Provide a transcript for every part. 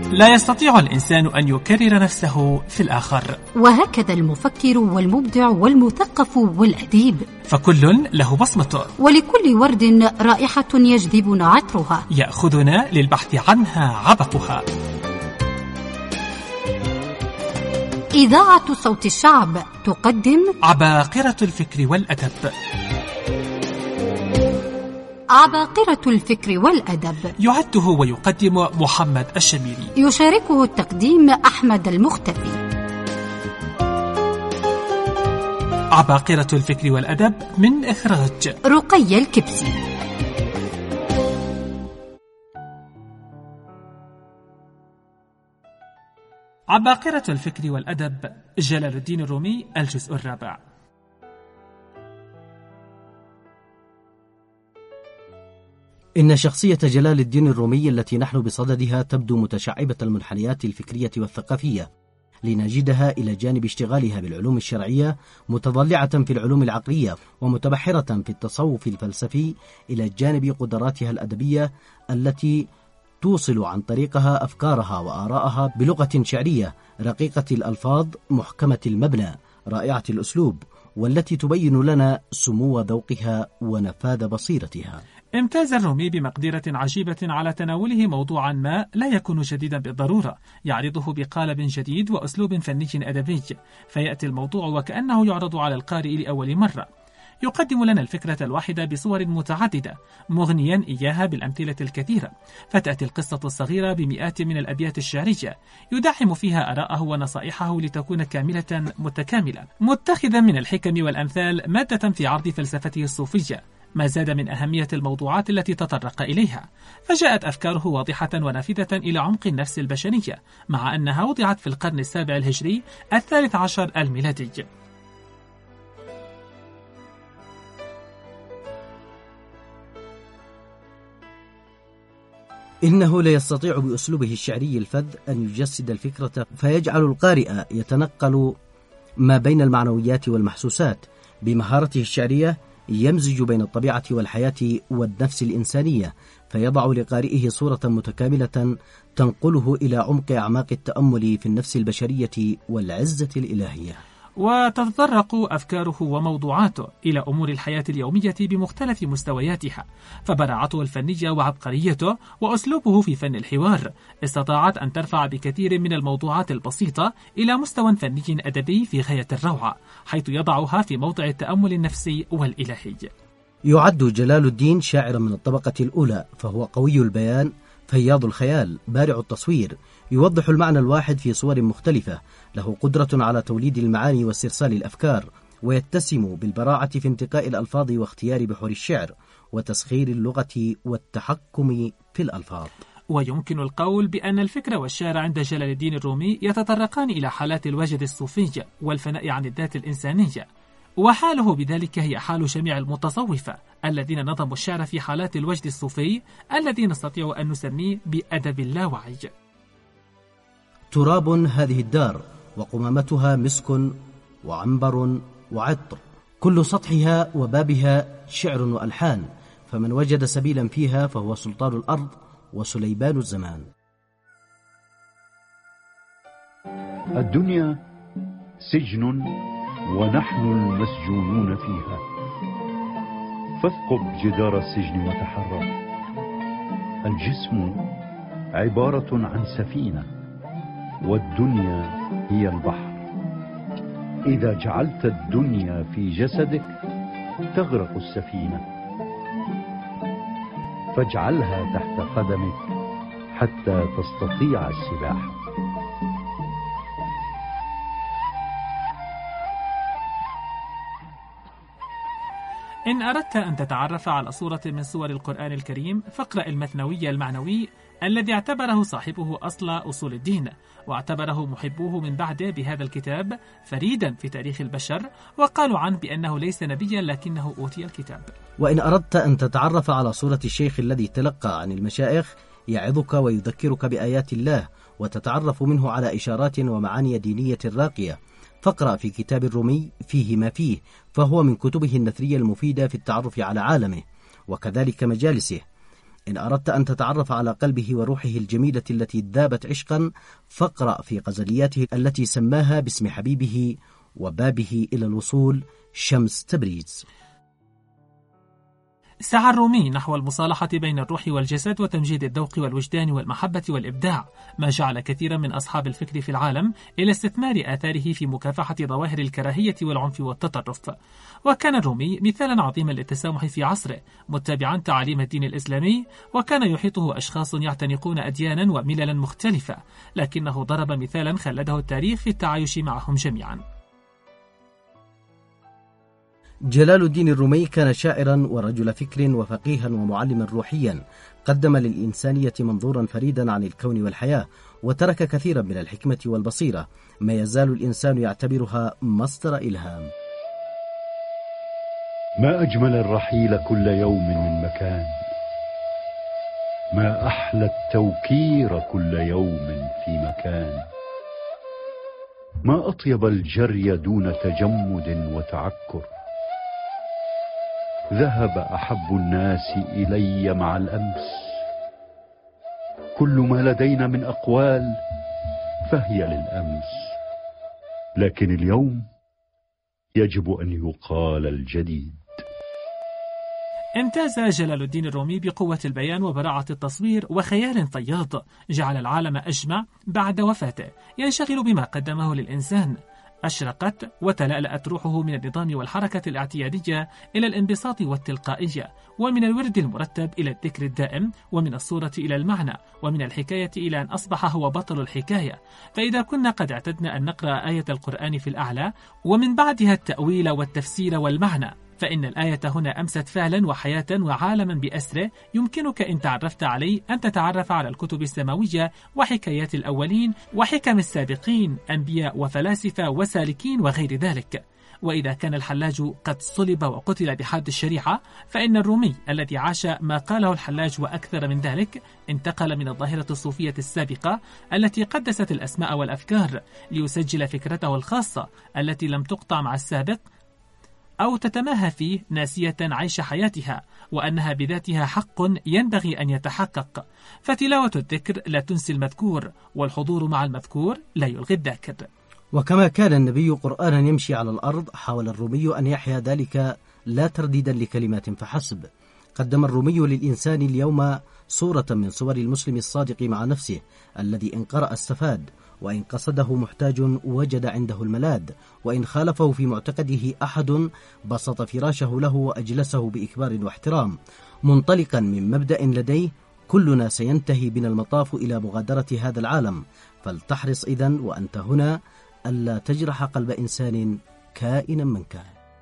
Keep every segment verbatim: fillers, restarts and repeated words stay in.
لا يستطيع الإنسان أن يكرر نفسه في الآخر. وهكذا المفكر والمبدع والمثقف والأديب، فكل له بصمته، ولكل ورد رائحة يجذبنا عطرها، يأخذنا للبحث عنها عبقها. إذاعة صوت الشعب تقدم عباقرة الفكر والأدب. عباقرة الفكر والأدب يعده ويقدم محمد الشميري، يشاركه التقديم أحمد المختفي. عباقرة الفكر والأدب من إخراج رقية الكبسي. عباقرة الفكر والأدب، جلال الدين الرومي، الجزء الرابع. إن شخصية جلال الدين الرومي التي نحن بصددها تبدو متشعبة المنحنيات الفكرية والثقافية، لنجدها إلى جانب اشتغالها بالعلوم الشرعية متضلعة في العلوم العقلية ومتبحرة في التصوف الفلسفي، إلى جانب قدراتها الأدبية التي توصل عن طريقها أفكارها وآراءها بلغة شعرية رقيقة الألفاظ محكمة المبنى رائعة الأسلوب، والتي تبين لنا سمو ذوقها ونفاذ بصيرتها. امتاز الرومي بمقدرة عجيبة على تناوله موضوعا ما لا يكون جديدا بالضرورة، يعرضه بقالب جديد وأسلوب فني أدبي، فيأتي الموضوع وكأنه يعرض على القارئ لأول مرة. يقدم لنا الفكرة الواحدة بصور متعددة، مغنيا إياها بالأمثلة الكثيرة، فتأتي القصة الصغيرة بمئات من الأبيات الشعرية، يدعم فيها آراءه ونصائحه لتكون كاملة متكاملة، متخذا من الحكم والأمثال مادة في عرض فلسفته الصوفية، ما زاد من أهمية الموضوعات التي تطرق إليها. فجاءت أفكاره واضحة ونافذة إلى عمق النفس البشرية، مع أنها وضعت في القرن السابع الهجري الثالث عشر الميلادي. إنه لا يستطيع بأسلوبه الشعري الفذ أن يجسد الفكرة، فيجعل القارئ يتنقل ما بين المعنويات والمحسوسات. بمهارته الشعرية يمزج بين الطبيعة والحياة والنفس الإنسانية، فيضع لقارئه صورة متكاملة تنقله إلى عمق أعماق التأمل في النفس البشرية والعزة الإلهية. وتتطرق أفكاره وموضوعاته إلى أمور الحياة اليومية بمختلف مستوياتها، فبراعته الفنية وعبقريته وأسلوبه في فن الحوار استطاعت أن ترفع بكثير من الموضوعات البسيطة إلى مستوى فني أدبي في غاية الروعة، حيث يضعها في موضع التأمل النفسي والإلهي. يعد جلال الدين شاعرا من الطبقة الأولى، فهو قوي البيان، فياض الخيال، بارع التصوير، يوضح المعنى الواحد في صور مختلفة، له قدرة على توليد المعاني واسترسال الأفكار، ويتسم بالبراعة في انتقاء الألفاظ واختيار بحور الشعر وتسخير اللغة والتحكم في الألفاظ. ويمكن القول بأن الفكر والشعر عند جلال الدين الرومي يتطرقان إلى حالات الوجد الصوفي والفناء عن الذات الإنسانية، وحاله بذلك هي حال جميع المتصوفة الذين نظموا الشعر في حالات الوجد الصوفي الذي نستطيع أن نسميه بأدب اللاوعي. تراب هذه الدار، وقمامتها مسك وعنبر وعطر، كل سطحها وبابها شعر وألحان، فمن وجد سبيلا فيها فهو سلطان الأرض وسليبان الزمان. الدنيا سجن ونحن المسجونون فيها، فاثقب جدار السجن وتحرك. الجسم عبارة عن سفينة، والدنيا هي البحر. إذا جعلت الدنيا في جسدك تغرق السفينة، فاجعلها تحت قدمك حتى تستطيع السباحة. إن أردت أن تتعرف على صورة من صور القرآن الكريم فاقرأ المثنوي المعنوي الذي اعتبره صاحبه أصل أصول الدين، واعتبره محبوه من بعده بهذا الكتاب فريدا في تاريخ البشر، وقالوا عنه بأنه ليس نبيا لكنه أوتي الكتاب. وإن أردت أن تتعرف على صورة الشيخ الذي تلقى عن المشايخ يعظك ويذكرك بآيات الله وتتعرف منه على إشارات ومعاني دينية راقية، فاقرأ في كتاب الرومي فيه ما فيه، فهو من كتبه النثرية المفيدة في التعرف على عالمه وكذلك مجالسه. إن أردت أن تتعرف على قلبه وروحه الجميلة التي ذابت عشقا، فاقرأ في غزلياته التي سماها باسم حبيبه وبابه إلى الوصول، شمس تبريز. سعى الرومي نحو المصالحة بين الروح والجسد وتمجيد الذوق والوجدان والمحبة والإبداع، ما جعل كثيرا من أصحاب الفكر في العالم إلى استثمار آثاره في مكافحة ظواهر الكراهية والعنف والتطرف. وكان الرومي مثالا عظيما للتسامح في عصره، متبعا تعاليم الدين الإسلامي، وكان يحيطه أشخاص يعتنقون أديانا ومللا مختلفة، لكنه ضرب مثالا خلده التاريخ في التعايش معهم جميعا. جلال الدين الرومي كان شاعرا ورجل فكر وفقيها ومعلما روحيا، قدم للإنسانية منظورا فريدا عن الكون والحياة، وترك كثيرا من الحكمة والبصيرة، ما يزال الإنسان يعتبرها مصدر إلهام. ما أجمل الرحيل كل يوم من مكان، ما أحلى التوكير كل يوم في مكان، ما أطيب الجري دون تجمد وتعكر. ذهب أحب الناس إلي مع الأمس، كل ما لدينا من أقوال فهي للأمس، لكن اليوم يجب أن يقال الجديد. امتاز جلال الدين الرومي بقوة البيان وبراعة التصوير وخيال فياض، جعل العالم أجمع بعد وفاته ينشغل بما قدمه للإنسان. أشرقت وتلألأت روحه من النظام والحركة الاعتيادية إلى الانبساط والتلقائية، ومن الورد المرتب إلى الذكر الدائم، ومن الصورة إلى المعنى، ومن الحكاية إلى أن أصبح هو بطل الحكاية. فإذا كنا قد اعتدنا أن نقرأ آية القرآن في الأعلى ومن بعدها التأويل والتفسير والمعنى، فإن الآية هنا أمست فعلا وحياة وعالما بأسره، يمكنك إن تعرفت عليه أن تتعرف على الكتب السماوية وحكايات الأولين وحكم السابقين، أنبياء وفلاسفة وسالكين وغير ذلك. وإذا كان الحلاج قد صلب وقتل بحد الشريعة، فإن الرومي الذي عاش ما قاله الحلاج وأكثر من ذلك، انتقل من الظاهرة الصوفية السابقة التي قدست الأسماء والأفكار ليسجل فكرته الخاصة التي لم تقطع مع السابق أو تتماهى فيه، ناسية عيش حياتها، وأنها بذاتها حق ينبغي أن يتحقق. فتلاوة الذكر لا تنسي المذكور، والحضور مع المذكور لا يلغي الذاكر. وكما كان النبي قرآنا يمشي على الأرض، حاول الرومي أن يحيا ذلك لا ترديدا لكلمات فحسب. قدم الرومي للإنسان اليوم صورة من صور المسلم الصادق مع نفسه، الذي إن قرأ استفاد، وإن قصده محتاج وجد عنده الملاذ، وإن خالفه في معتقده أحد بسط فراشه له وأجلسه بإكبار واحترام، منطلقا من مبدأ لديه: كلنا سينتهي بنا المطاف إلى مغادرة هذا العالم، فلتحرص إذن وأنت هنا ألا تجرح قلب إنسان كائنا من كان.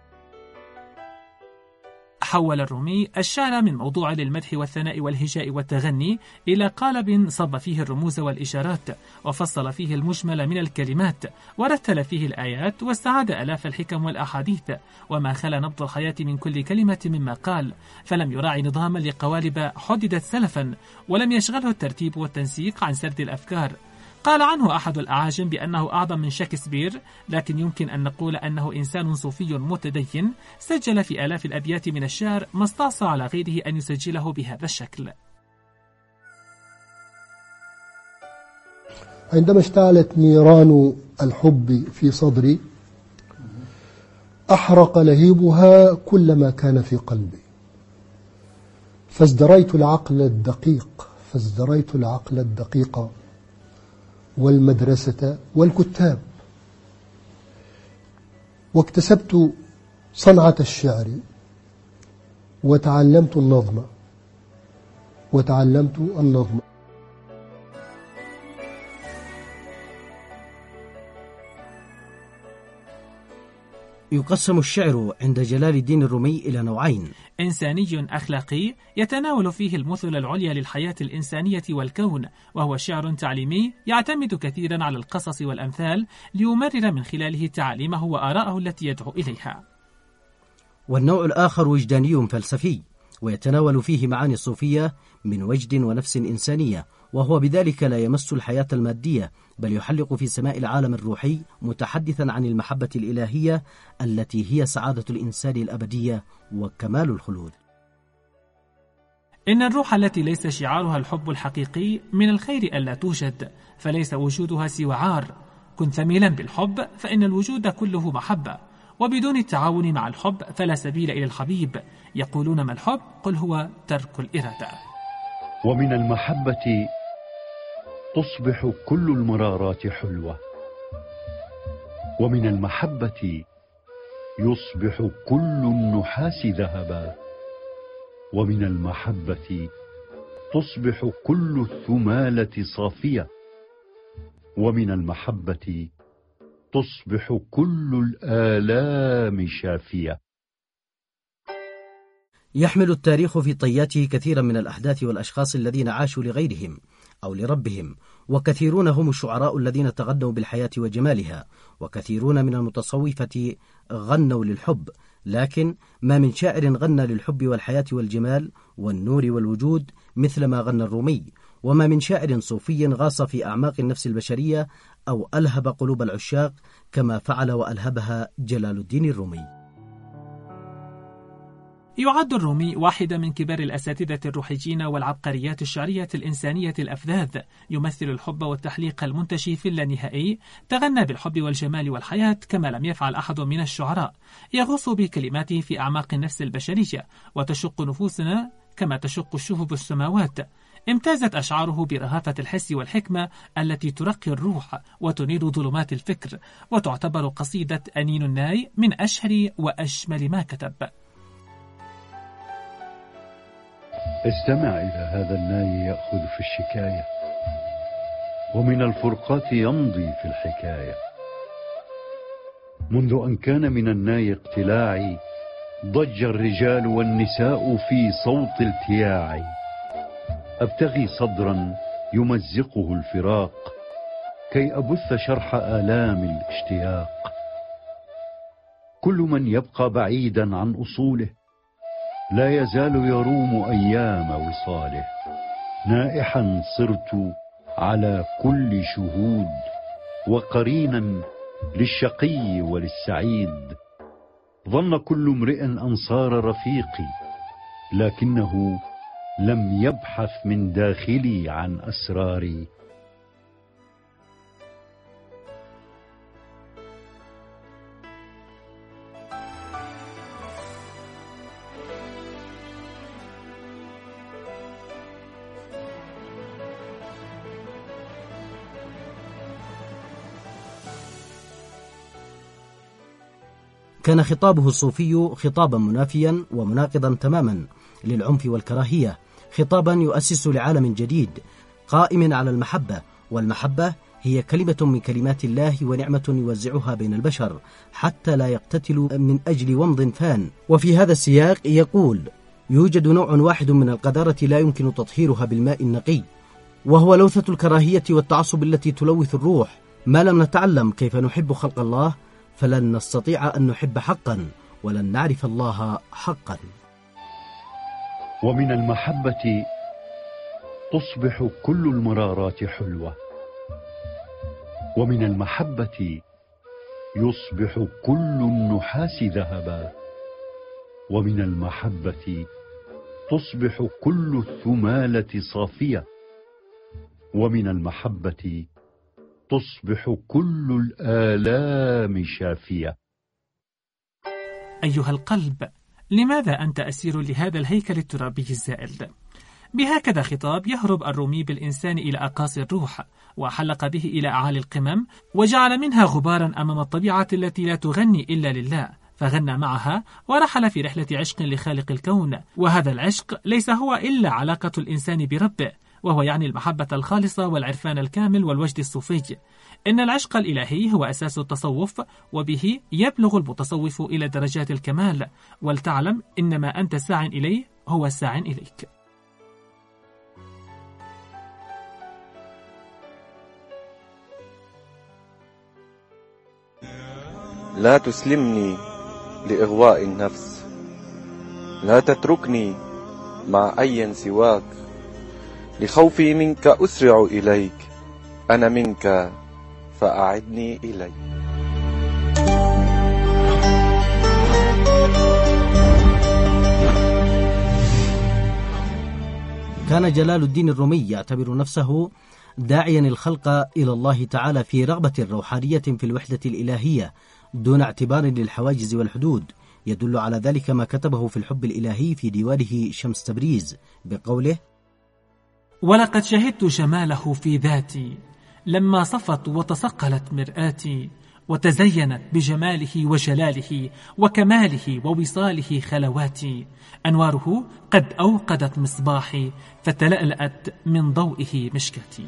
حول الرومي الشعر من موضوع للمدح والثناء والهجاء والتغني إلى قالب صب فيه الرموز والإشارات، وفصل فيه المجمل من الكلمات، ورتل فيه الآيات، واستعاد آلاف الحكم والأحاديث، وما خلا نبض الحياة من كل كلمة مما قال، فلم يراعي نظاما لقوالب حددت سلفا، ولم يشغله الترتيب والتنسيق عن سرد الأفكار. قال عنه أحد الأعاجم بأنه أعظم من شكسبير، لكن يمكن أن نقول أنه إنسان صوفي متدين سجل في آلاف الأبيات من الشعر ما استعصى على غيره أن يسجله بهذا الشكل. عندما اشتعلت نيران الحب في صدري، أحرق لهيبها كل ما كان في قلبي، فازدريت العقل الدقيق فازدريت العقل الدقيق والمدرسة والكتاب، واكتسبت صنعة الشعر، وتعلمت النظم وتعلمت النظم يقسم الشعر عند جلال الدين الرومي إلى نوعين: إنساني أخلاقي يتناول فيه المثل العليا للحياة الإنسانية والكون، وهو شعر تعليمي يعتمد كثيرا على القصص والأمثال ليمرر من خلاله تعاليمه وآراءه التي يدعو إليها. والنوع الآخر وجداني فلسفي، ويتناول فيه معاني الصوفية من وجد ونفس إنسانية، وهو بذلك لا يمس الحياة المادية، بل يحلق في سماء العالم الروحي، متحدثا عن المحبة الإلهية التي هي سعادة الإنسان الأبدية وكمال الخلود. إن الروح التي ليس شعارها الحب الحقيقي من الخير ألا توجد، فليس وجودها سوى عار. كن ثميلا بالحب فإن الوجود كله محبة، وبدون التعاون مع الحب فلا سبيل إلى الحبيب. يقولون ما الحب؟ قل هو ترك الإرادة. ومن المحبة تصبح كل المرارات حلوة، ومن المحبة يصبح كل النحاس ذهبا، ومن المحبة تصبح كل الثمالة صافية، ومن المحبة تصبح كل الآلام شافية. يحمل التاريخ في طياته كثيرا من الأحداث والأشخاص الذين عاشوا لغيرهم أو لربهم، وكثيرون هم الشعراء الذين تغنوا بالحياة وجمالها، وكثيرون من المتصوفة غنوا للحب، لكن ما من شاعر غنى للحب والحياة والجمال والنور والوجود مثل ما غنى الرومي، وما من شاعر صوفي غاص في أعماق النفس البشرية أو ألهب قلوب العشاق كما فعل وألهبها جلال الدين الرومي. يعد الرومي واحدة من كبار الأساتذة الروحيين والعبقريات الشعرية الإنسانية الأفذاذ، يمثل الحب والتحليق المنتشي في اللانهائي، تغنى بالحب والجمال والحياة كما لم يفعل أحد من الشعراء، يغوص بكلماته في أعماق النفس البشرية وتشق نفوسنا كما تشق الشهب السماوات. امتازت أشعاره برهافة الحس والحكمة التي ترقي الروح وتنير ظلمات الفكر، وتعتبر قصيدة أنين الناي من أشهر وأجمل ما كتب. استمع إلى هذا الناي يأخذ في الشكاية، ومن الفرقات يمضي في الحكاية. منذ أن كان من الناي اقتلاعي، ضج الرجال والنساء في صوت التياع. أبتغي صدرا يمزقه الفراق، كي أبث شرح آلام الاشتياق. كل من يبقى بعيدا عن أصوله لا يزال يروم أيام وصاله. نائحا صرت على كل شهود، وقرينا للشقي وللسعيد. ظن كل امرئ أنصار رفيقي، لكنه لم يبحث من داخلي عن أسراري. كان خطابه الصوفي خطابا منافيا ومناقضا تماما للعنف والكراهية، خطابا يؤسس لعالم جديد قائم على المحبة، والمحبة هي كلمة من كلمات الله ونعمة يوزعها بين البشر حتى لا يقتتلوا من أجل ومض فان. وفي هذا السياق يقول: يوجد نوع واحد من القذارة لا يمكن تطهيرها بالماء النقي، وهو لوثة الكراهية والتعصب التي تلوث الروح. ما لم نتعلم كيف نحب خلق الله فلن نستطيع أن نحب حقا، ولن نعرف الله حقا. ومن المحبة تصبح كل المرارات حلوة، ومن المحبة يصبح كل النحاس ذهبا، ومن المحبة تصبح كل الثمالة صافية، ومن المحبة تصبح كل الآلام شافية. أيها القلب، لماذا أنت أسير لهذا الهيكل الترابي الزائل؟ بهكذا خطاب يهرب الرومي بالإنسان إلى أقاصي الروح، وحلق به إلى أعالي القمم، وجعل منها غبارا أمام الطبيعة التي لا تغني إلا لله، فغنى معها ورحل في رحلة عشق لخالق الكون. وهذا العشق ليس هو إلا علاقة الإنسان بربه، وهو يعني المحبة الخالصة والعرفان الكامل والوجد الصوفي. إن العشق الإلهي هو أساس التصوف، وبه يبلغ المتصوف إلى درجات الكمال. ولتعلم إنما أنت ساع إليه هو ساع إليك. لا تسلمني لإغواء النفس، لا تتركني مع أي سواك. لخوفي منك أسرع إليك، أنا منك فأعدني إليك. كان جلال الدين الرومي يعتبر نفسه داعيا الخلق إلى الله تعالى في رغبة روحانية في الوحدة الإلهية دون اعتبار للحواجز والحدود. يدل على ذلك ما كتبه في الحب الإلهي في ديوانه شمس تبريز بقوله: ولقد شهدت جماله في ذاتي لما صفت وتصقلت مرآتي، وتزينت بجماله وجلاله وكماله ووصاله خلواتي، أنواره قد أوقدت مصباحي فتلألأت من ضوئه مشكتي.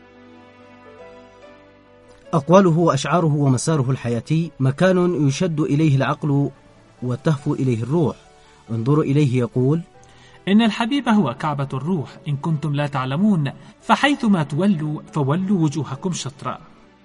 أقواله وأشعاره ومساره الحياتي مكان يشد إليه العقل وتهفو إليه الروح. انظروا إليه يقول: إن الحبيب هو كعبة الروح، إن كنتم لا تعلمون فحيثما تولوا فولوا وجوهكم شطرا.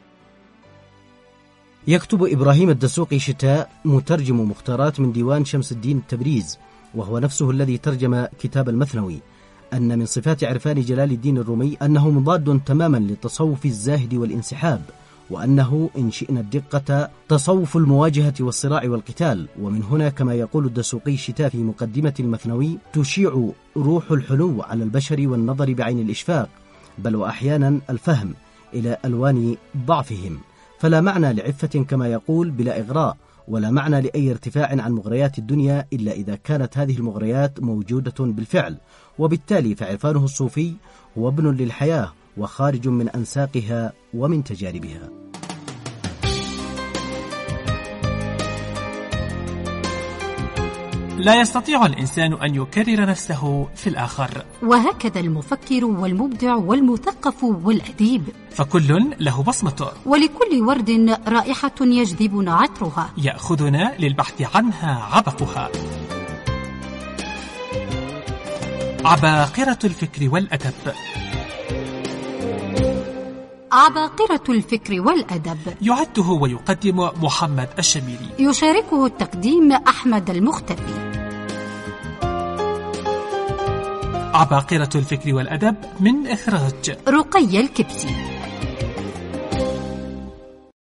يكتب إبراهيم الدسوقي شتاء مترجم مختارات من ديوان شمس الدين التبريز، وهو نفسه الذي ترجم كتاب المثنوي، أن من صفات عرفان جلال الدين الرومي أنه مضاد تماما للتصوف الزاهد والانسحاب، وأنه إن شئنا الدقة تصوف المواجهة والصراع والقتال. ومن هنا كما يقول الدسوقي شتاء في مقدمة المثنوي: تشيع روح الحنو على البشر والنظر بعين الإشفاق، بل وأحيانا الفهم إلى ألوان ضعفهم، فلا معنى لعفة كما يقول بلا إغراء، ولا معنى لأي ارتفاع عن مغريات الدنيا إلا إذا كانت هذه المغريات موجودة بالفعل. وبالتالي فعرفانه الصوفي هو ابن للحياة وخارج من أنساقها ومن تجاربها. لا يستطيع الإنسان أن يكرر نفسه في الآخر، وهكذا المفكر والمبدع والمثقف والأديب، فكل له بصمته، ولكل ورد رائحة يجذبنا عطرها، يأخذنا للبحث عنها عبقها. عباقرة الفكر والأدب. عباقرة الفكر والأدب يعده ويقدم محمد الشميري، يشاركه التقديم أحمد المختفي. عباقرة الفكر والأدب من إخراج رقية الكبسي.